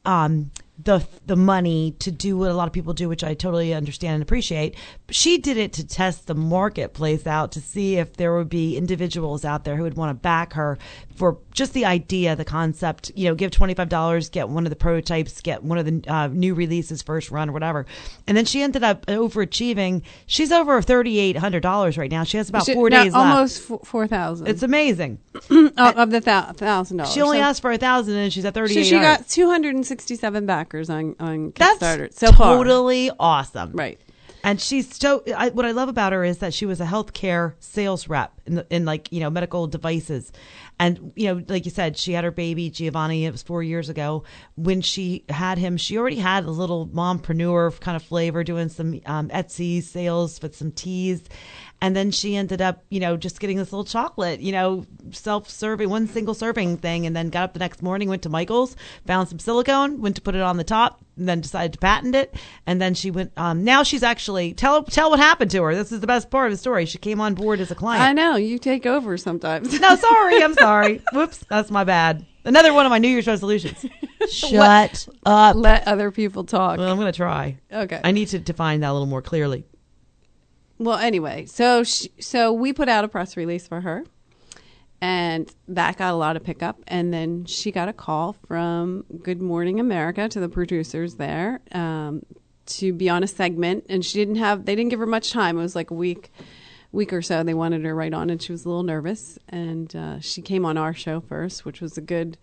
the money to do what a lot of people do, which I totally understand and appreciate. She did it to test the marketplace out, to see if there would be individuals out there who would want to back her for just the idea, the concept, give $25, get one of the prototypes, get one of the new releases first run or whatever. And then she ended up overachieving. She's over $3,800 right now. She has about 4 days left. Almost 4,000. It's amazing. Of the $1,000. She only asked for $1,000 and she's at $3,800. So she got 267 backers on Kickstarter. That's so totally awesome. Right. And she's what I love about her is that she was a healthcare sales rep in medical devices. And, like you said, she had her baby, Giovanni, it was 4 years ago. When she had him, she already had a little mompreneur kind of flavor, doing some Etsy sales with some teas. And then she ended up, just getting this little chocolate, self-serving, one single serving thing, and then got up the next morning, went to Michael's, found some silicone, went to put it on the top, and then decided to patent it. And then she went, now she's actually, tell what happened to her. This is the best part of the story. She came on board as a client. I know, you take over sometimes. No, sorry, I'm sorry. Whoops, that's my bad. Another one of my New Year's resolutions. Shut up. Let other people talk. Well, I'm going to try. Okay. I need to define that a little more clearly. Well, anyway, so we put out a press release for her, and that got a lot of pickup. And then she got a call from Good Morning America, to the producers there, to be on a segment. And they didn't give her much time. It was like a week or so. They wanted her right on, and she was a little nervous. And she came on our show first, which was a good,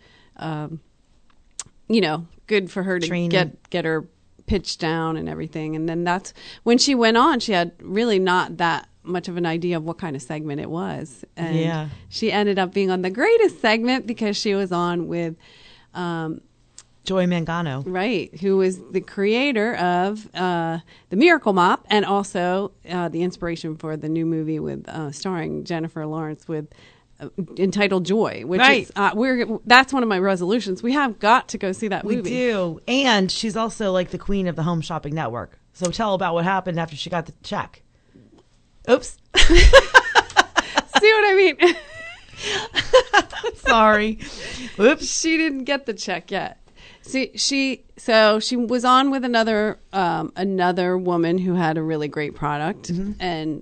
good for her to get her pitch down and everything. And then that's when she went on, she had really not that much of an idea of what kind of segment it was. And she ended up being on the greatest segment because she was on with Joy Mangano. Right, who is the creator of the Miracle Mop, and also the inspiration for the new movie with starring Jennifer Lawrence with entitled Joy, which is that's one of my resolutions. We have got to go see that movie. We do. And she's also like the queen of the Home Shopping Network. So tell about what happened after she got the check. Oops. See what I mean? Sorry. Oops. She didn't get the check yet. See, she was on with another woman who had a really great product, and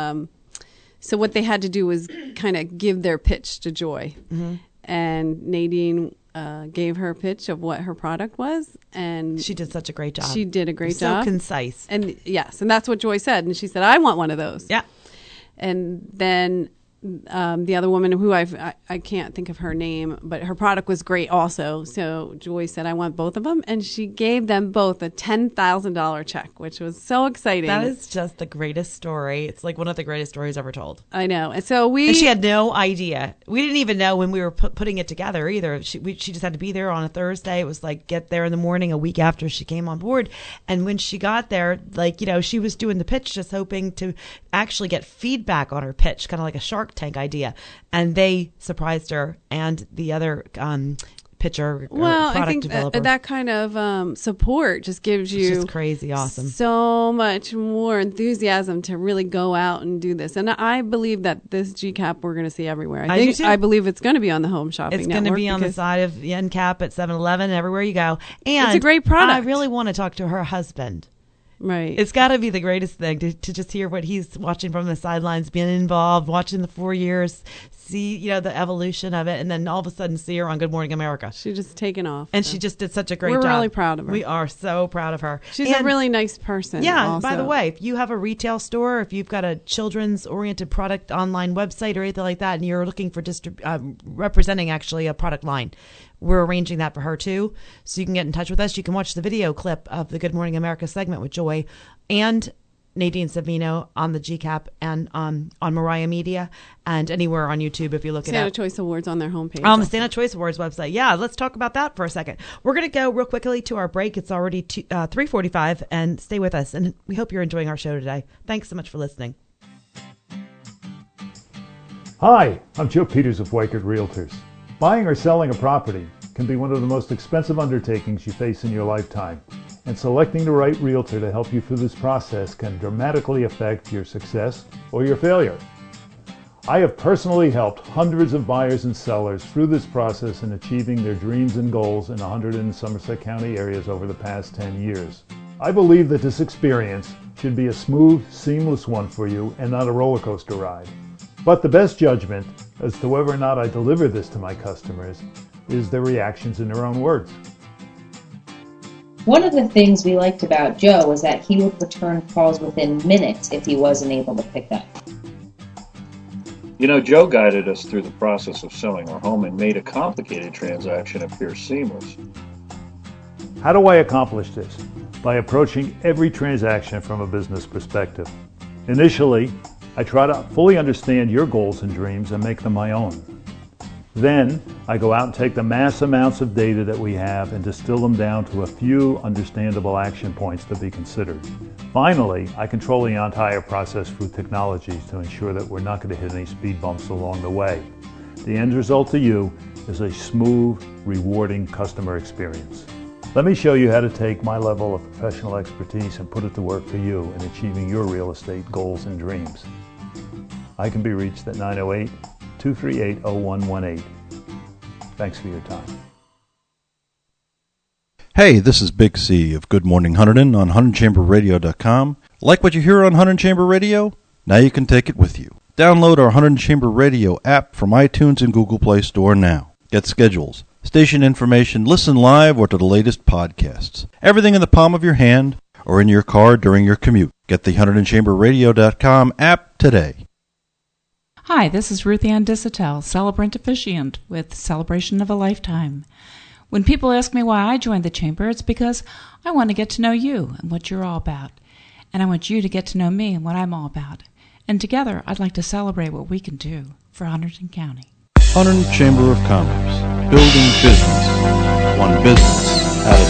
so what they had to do was kind of give their pitch to Joy. And Nadine gave her pitch of what her product was, and she did such a great job. She did a great job. So concise. And yes, and that's what Joy said. And she said, "I want one of those." Yeah. And then the other woman, who I can't think of her name, but her product was great also. So Joy said, "I want both of them," and she gave them both a $10,000 check, which was so exciting. That is just the greatest story. It's like one of the greatest stories ever told. I know. And so and she had no idea. We didn't even know when we were putting it together either. She just had to be there on a Thursday. It was like get there in the morning a week after she came on board. And when she got there, she was doing the pitch just hoping to actually get feedback on her pitch, kind of like a Shark Tank idea. And they surprised her and the other pitcher I think that kind of support just gives you just crazy awesome, so much more enthusiasm to really go out and do this. And I believe that this GCAP we're going to see everywhere. I believe it's going to be on the Home Shopping Network. It's going to be on the side of the end cap at 7-Eleven, everywhere you go. And it's a great product. I really want to talk to her husband. Right. It's got to be the greatest thing to just hear what he's watching from the sidelines, being involved, watching the 4 years, see, the evolution of it, and then all of a sudden see her on Good Morning America. She's just taken off. And she just did such a great job. We're really proud of her. We are so proud of her. She's a really nice person. Yeah. Also. By the way, if you have a retail store, if you've got a children's oriented product online website or anything like that, and you're looking for representing actually a product line, we're arranging that for her too. So you can get in touch with us. You can watch the video clip of the Good Morning America segment with Joy and Nadine Savino on the GCAP and on Mariah Media and anywhere on YouTube if you look it up. Santa Choice Awards on their homepage. On the Santa Choice Awards website. Yeah, let's talk about that for a second. We're going to go real quickly to our break. It's already 3:45, and stay with us. And we hope you're enjoying our show today. Thanks so much for listening. Hi, I'm Joe Peters of Weichert Realtors. Buying or selling a property can be one of the most expensive undertakings you face in your lifetime, and selecting the right realtor to help you through this process can dramatically affect your success or your failure. I have personally helped hundreds of buyers and sellers through this process in achieving their dreams and goals in 100 and Somerset County areas over the past 10 years. I believe that this experience should be a smooth, seamless one for you and not a roller coaster ride. But the best judgment as to whether or not I deliver this to my customers is their reactions in their own words. One of the things we liked about Joe was that he would return calls within minutes if he wasn't able to pick up. Joe guided us through the process of selling our home and made a complicated transaction appear seamless. How do I accomplish this? By approaching every transaction from a business perspective. Initially, I try to fully understand your goals and dreams and make them my own. Then I go out and take the mass amounts of data that we have and distill them down to a few understandable action points to be considered. Finally, I control the entire process through technologies to ensure that we're not going to hit any speed bumps along the way. The end result to you is a smooth, rewarding customer experience. Let me show you how to take my level of professional expertise and put it to work for you in achieving your real estate goals and dreams. I can be reached at 908-238-0118. Thanks for your time. Hey, this is Big C of Good Morning Hunterdon on HunterdonChamberRadio.com. Like what you hear on Hunterdon Chamber Radio? Now you can take it with you. Download our Hunterdon Chamber Radio app from iTunes and Google Play Store now. Get schedules, station information, listen live or to the latest podcasts. Everything in the palm of your hand or in your car during your commute. Get the HunterdonChamberRadio.com app today. Hi, this is Ruth Ann Dissatel, celebrant officiant with Celebration of a Lifetime. When people ask me why I joined the Chamber, it's because I want to get to know you and what you're all about. And I want you to get to know me and what I'm all about. And together, I'd like to celebrate what we can do for Hunterdon County. Hunterdon Chamber of Commerce, building business, one business at a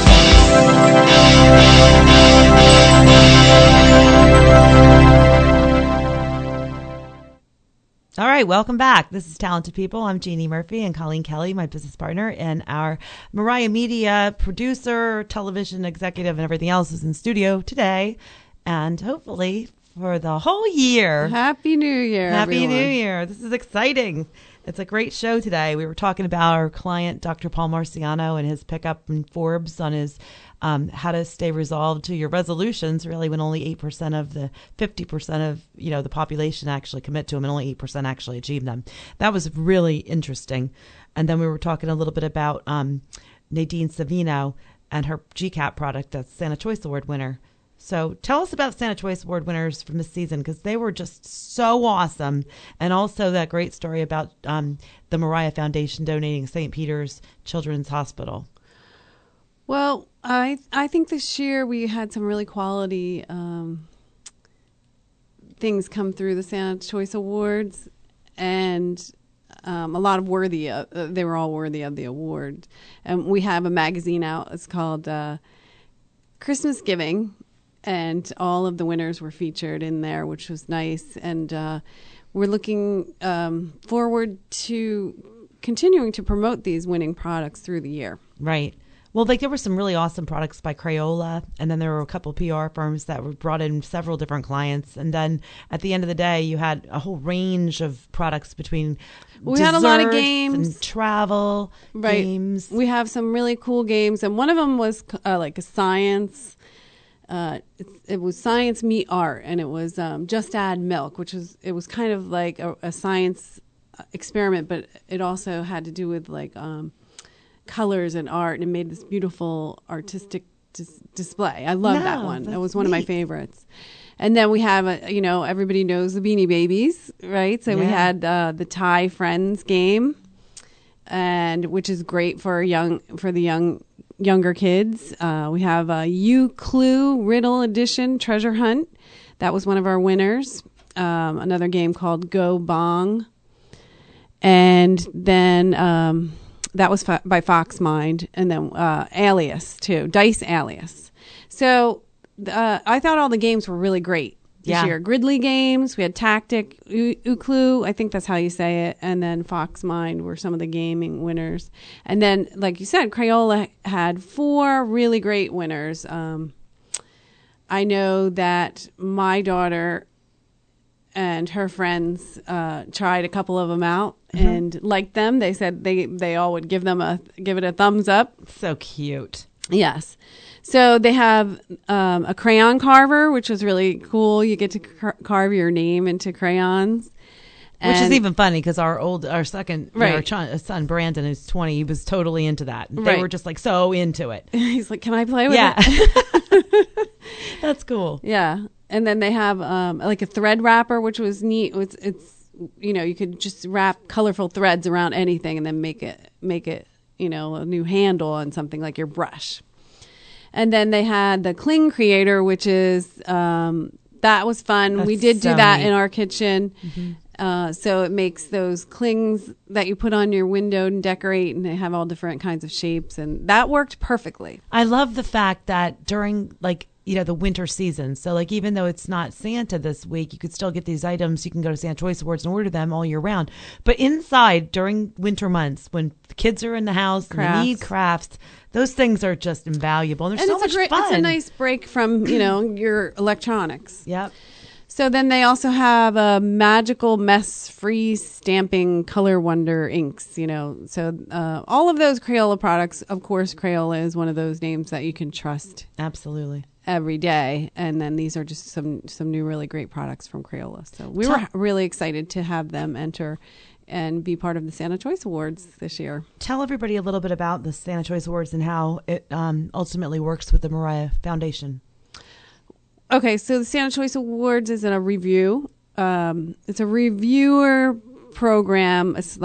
time. All right, welcome back. This is Talented People. I'm Jeannie Murphy and Colleen Kelly, my business partner, and our Mariah Media producer, television executive, and everything else is in studio today, and hopefully for the whole year. Happy New Year, Happy everyone. New Year. This is exciting. It's a great show today. We were talking about our client, Dr. Paul Marciano, and his pickup in Forbes on his how to stay resolved to your resolutions, really, when only 8% of the 50% of, the population actually commit to them and only 8% actually achieve them. That was really interesting. And then we were talking a little bit about Nadine Savino and her GCAP product, that's Santa Choice Award winner. So tell us about Santa Choice Award winners from this season, because they were just so awesome. And also that great story about the Mariah Foundation donating St. Peter's Children's Hospital. Well, I think this year we had some really quality things come through the Santa Choice Awards, and a lot of they were all worthy of the award. And we have a magazine out. It's called Christmas Giving. And all of the winners were featured in there, which was nice. And we're looking forward to continuing to promote these winning products through the year. Right. Well, there were some really awesome products by Crayola, and then there were a couple of PR firms that were brought in several different clients. And then at the end of the day, you had a whole range of products between we had a lot of games and travel games. We have some really cool games, and one of them was like a science. It was Science Meet Art, and it was Just Add Milk, it was kind of like a science experiment, but it also had to do with like colors and art, and it made this beautiful artistic display. I love that one. That was one of my favorites. And then we have everybody knows the Beanie Babies, right? So we had the Tie Friends game, and which is great for the younger kids. We have a U-Clue Riddle Edition Treasure Hunt. That was one of our winners. Another game called Go Bong. And then that was by Foxmind. And then Alias, too. Dice Alias. So I thought all the games were really great this year. Gridley games. We had Tactic, U-Clue, I think that's how you say it. And then Foxmind were some of the gaming winners. And then, like you said, Crayola had 4 really great winners. I know that my daughter and her friends tried a couple of them out and liked them. They said they all would give it a thumbs up. So cute. Yes. So they have a crayon carver, which was really cool. You get to carve your name into crayons. Which is even funny because our second, our son Brandon, who's 20, he was totally into that. They were just like so into it. He's like, "Can I play with it?" That's cool. Yeah. And then they have like a thread wrapper, which was neat. It's you could just wrap colorful threads around anything and then make it a new handle on something like your brush. And then they had the Cling Creator, which is that was fun. We did do that in our kitchen. So it makes those clings that you put on your window and decorate, and they have all different kinds of shapes, and that worked perfectly. I love the fact that during the winter season, so even though it's not Santa this week, you could still get these items. You can go to Santa Choice Awards and order them all year round. But inside during winter months, when the kids are in the house and they need crafts, those things are just invaluable. And they're so much fun. It's a nice break from your electronics. Yep. So then they also have a magical mess-free stamping color wonder inks, So all of those Crayola products, of course, Crayola is one of those names that you can trust. Absolutely. Every day. And then these are just some new really great products from Crayola. So we were really excited to have them enter and be part of the Santa Choice Awards this year. Tell everybody a little bit about the Santa Choice Awards and how it ultimately works with the Mariah Foundation. Okay, so the Santa Choice Awards is a review. It's a reviewer program. It's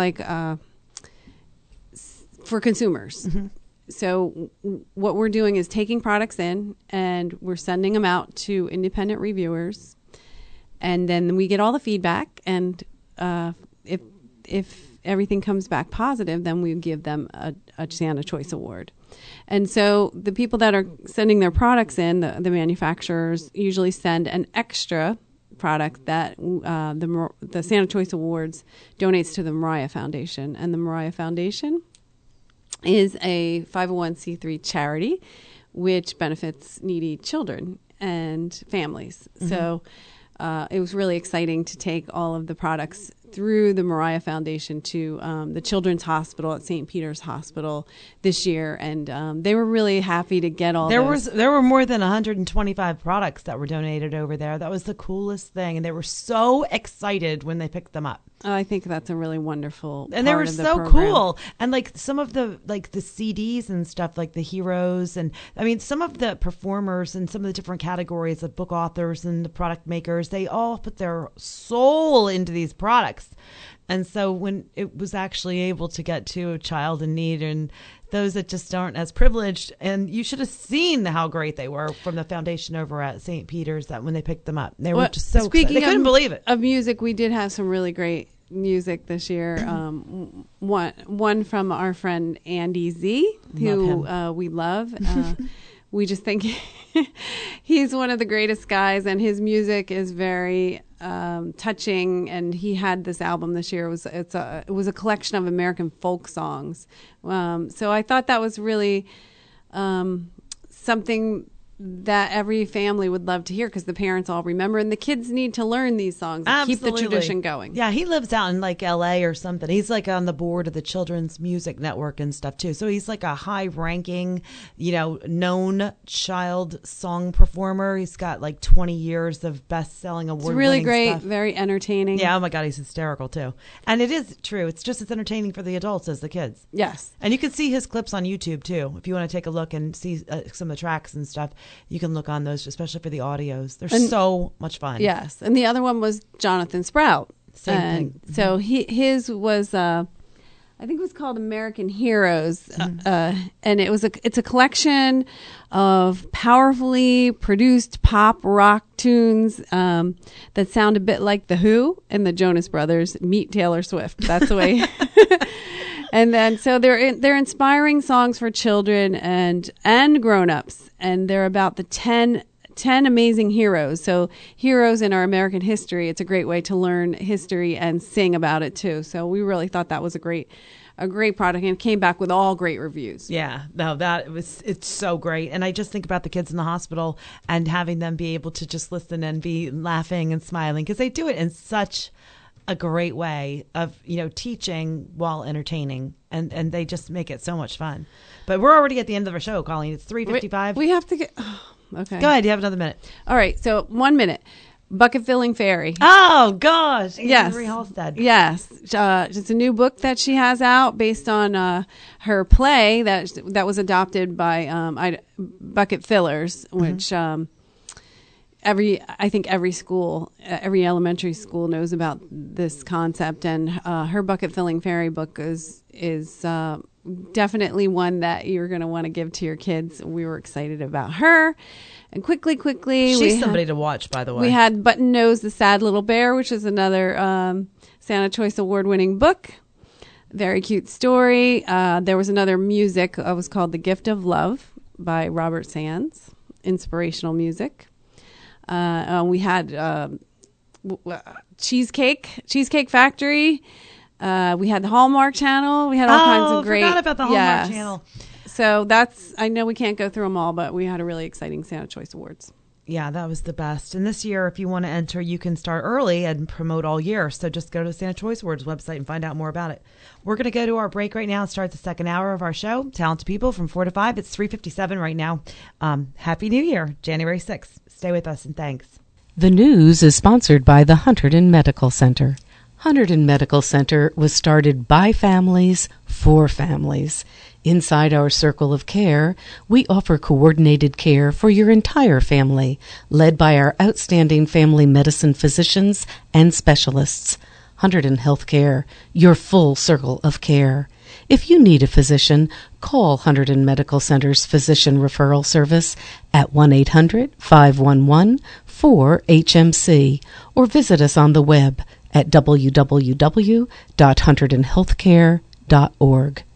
for consumers. Mm-hmm. So what we're doing is taking products in and we're sending them out to independent reviewers, and then we get all the feedback. And if everything comes back positive, then we give them a Santa Choice Award. And so the people that are sending their products in, the manufacturers usually send an extra product that the Santa Choice Awards donates to the Mariah Foundation. And the Mariah Foundation is a 501c3 charity which benefits needy children and families. Mm-hmm. So it was really exciting to take all of the products through the Mariah Foundation to the Children's Hospital at St. Peter's Hospital this year, and they were really happy to get all. There were more than 125 products that were donated over there. That was the coolest thing, and they were so excited when they picked them up. I think that's a really wonderful and they were so cool. And some of the the CDs and stuff, like the heroes, and I mean some of the performers and some of the different categories of book authors and the product makers, they all put their soul into these products. And so when it was actually able to get to a child in need and those that just aren't as privileged, and you should have seen how great they were from the foundation over at St. Peter's, that when they picked them up, they were just so excited. They couldn't believe it. Of music, we did have some really great music this year. One from our friend Andy Z, who we love. We just think he's one of the greatest guys, and his music is very touching. And he had this album this year. It was a collection of American folk songs. So I thought that was really something that every family would love to hear, because the parents all remember, and the kids need to learn these songs and keep the tradition going. Yeah, he lives out in LA or something. He's on the board of the Children's Music Network and stuff too. So he's a high-ranking, known child song performer. He's got 20 years of best-selling award-winning It's really great, stuff. Very entertaining. Yeah, oh my God, he's hysterical too. And it is true. It's just as entertaining for the adults as the kids. Yes. And you can see his clips on YouTube too. If you want to take a look and see some of the tracks and stuff, you can look on those, especially for the audios. They're so much fun. Yes. And the other one was Jonathan Sprout. Same thing. So his was, I think it was called American Heroes. And it's a collection of powerfully produced pop rock tunes that sound a bit like The Who and the Jonas Brothers meet Taylor Swift. That's the way. And then, so they're inspiring songs for children and grown-ups, and they're about the 10 amazing heroes. So heroes in our American history. It's a great way to learn history and sing about it too. So we really thought that was a great product, and it came back with all great reviews. Yeah, no, it's so great. And I just think about the kids in the hospital and having them be able to just listen and be laughing and smiling, because they do it in such a great way of teaching while entertaining, and they just make it so much fun. But we're already at the end of our show, Colleen. It's 3:55. We have to get okay. Go ahead, you have another minute. All right, so 1 minute. Bucket Filling Fairy. Oh gosh, yes, Marie Halstead. Yes, it's a new book that she has out based on her play that was adopted by Bucket Fillers, which I think every school, every elementary school knows about this concept. And her Bucket Filling Fairy book is definitely one that you're going to want to give to your kids. We were excited about her. And quickly, she's somebody to watch, by the way. We had Button Nose, the Sad Little Bear, which is another Santa Choice Award-winning book. Very cute story. There was another music. It was called The Gift of Love by Robert Sands. Inspirational music. We had Cheesecake Factory. We had the Hallmark Channel. We had all kinds of great. I forgot about the Hallmark Channel. So I know we can't go through them all, but we had a really exciting Santa Choice Awards. Yeah, that was the best. And this year, if you want to enter, you can start early and promote all year. So just go to the Santa Choice Awards website and find out more about it. We're going to go to our break right now and start the second hour of our show, Talented People, from 4 to 5. It's 3:57 right now. Happy New Year, January 6th. Stay with us, and thanks. The news is sponsored by the Hunterdon Medical Center. Hunterdon Medical Center was started by families for families. Inside our circle of care, we offer coordinated care for your entire family, led by our outstanding family medicine physicians and specialists. Hunterdon Healthcare, your full circle of care. If you need a physician, call Hunterdon Medical Center's Physician Referral Service at 1-800-511-4HMC or visit us on the web at www.hunterdonhealthcare.org.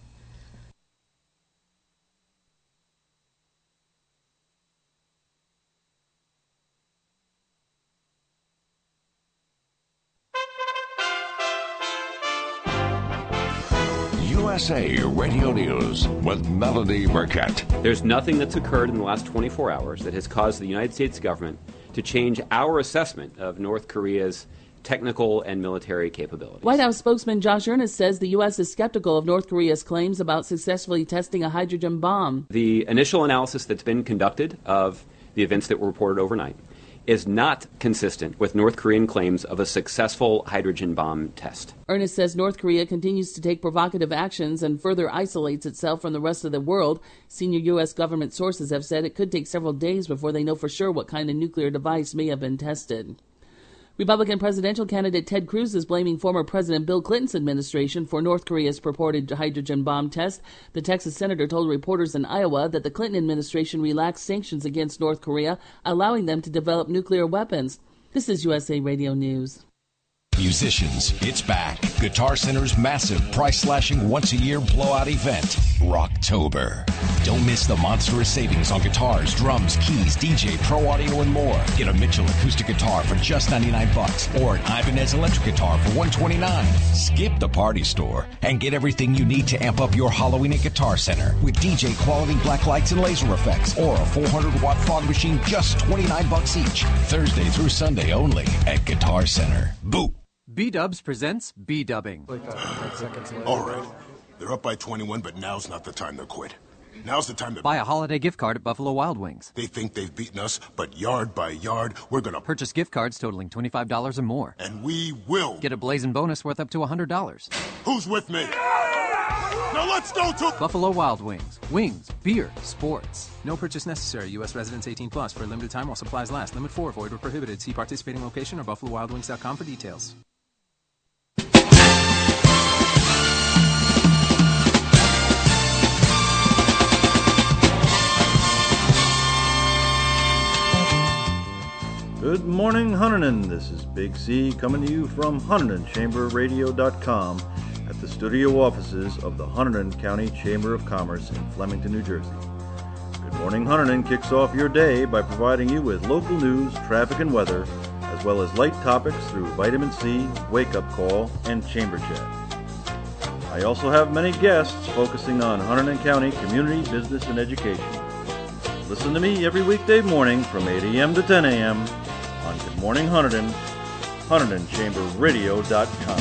USA Radio News with Melody Burkett. There's nothing that's occurred in the last 24 hours that has caused the United States government to change our assessment of North Korea's technical and military capabilities. White House spokesman Josh Earnest says the U.S. is skeptical of North Korea's claims about successfully testing a hydrogen bomb. The initial analysis that's been conducted of the events that were reported overnight is not consistent with North Korean claims of a successful hydrogen bomb test. Earnest says North Korea continues to take provocative actions and further isolates itself from the rest of the world. Senior U.S. government sources have said it could take several days before they know for sure what kind of nuclear device may have been tested. Republican presidential candidate Ted Cruz is blaming former President Bill Clinton's administration for North Korea's purported hydrogen bomb test. The Texas senator told reporters in Iowa that the Clinton administration relaxed sanctions against North Korea, allowing them to develop nuclear weapons. This is USA Radio News. Musicians, it's back. Guitar Center's massive price-slashing once-a-year blowout event, Rocktober. Don't miss the monstrous savings on guitars, drums, keys, DJ, pro audio, and more. Get a Mitchell acoustic guitar for just $99 or an Ibanez electric guitar for $129. Skip the party store and get everything you need to amp up your Halloween at Guitar Center with DJ quality black lights and laser effects or a 400-watt fog machine, just $29 each. Thursday through Sunday only at Guitar Center. Boo! B-Dubs presents B-Dubbing. All right. They're up by 21, but now's not the time to quit. Now's the time to buy a holiday gift card at Buffalo Wild Wings. They think they've beaten us, but yard by yard, we're going to purchase gift cards totaling $25 or more. And we will get a blazing bonus worth up to $100. Who's with me? Now let's go to Buffalo Wild Wings. Wings, beer, sports. No purchase necessary. U.S. residents 18 plus for a limited time while supplies last. Limit 4. Void or prohibited. See participating location or buffalowildwings.com for details. Good morning, Hunterdon. This is Big C coming to you from HunterdonChamberRadio.com at the studio offices of the Hunterdon County Chamber of Commerce in Flemington, New Jersey. Good Morning Hunterdon kicks off your day by providing you with local news, traffic, and weather, as well as light topics through Vitamin C, Wake Up Call, and Chamber Chat. I also have many guests focusing on Hunterdon County community, business, and education. Listen to me every weekday morning from 8 a.m. to 10 a.m. on Good Morning Hunterdon, HunterdonChamberRadio.com.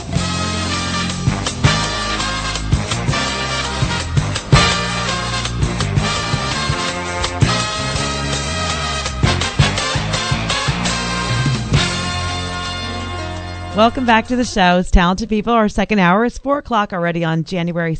Welcome back to the show. It's Talented People. Our second hour is 4 o'clock already on January